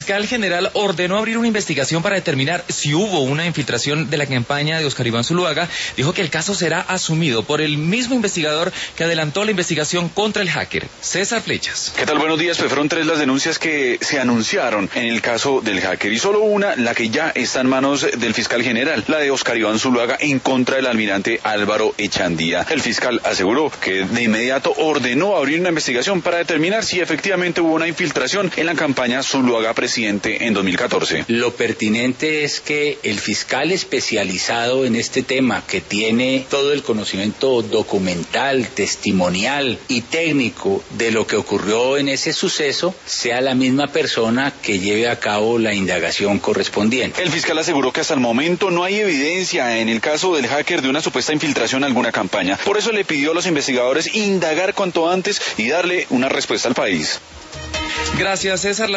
fiscal general ordenó abrir una investigación para determinar si hubo una infiltración de la campaña de Óscar Iván Zuluaga. Dijo que el caso será asumido por el mismo investigador que adelantó la investigación contra el hacker. César Flechas. ¿Qué tal? Buenos días. Pues fueron 3 las denuncias que se anunciaron en el caso del hacker y solo una, la que ya está en manos del fiscal general, la de Óscar Iván Zuluaga en contra del almirante Álvaro Echandía. El fiscal aseguró que de inmediato ordenó abrir una investigación para determinar si efectivamente hubo una infiltración en la campaña Zuluaga presidente en 2014. Lo pertinente es que el fiscal especializado en este tema, que tiene todo el conocimiento documental, testimonial y técnico de lo que ocurrió en ese suceso, sea la misma persona que lleve a cabo la indagación correspondiente. El fiscal aseguró que hasta el momento no hay evidencia en el caso del hacker de una supuesta infiltración en alguna campaña. Por eso le pidió a los investigadores indagar cuanto antes y darle una respuesta al país. Gracias, César.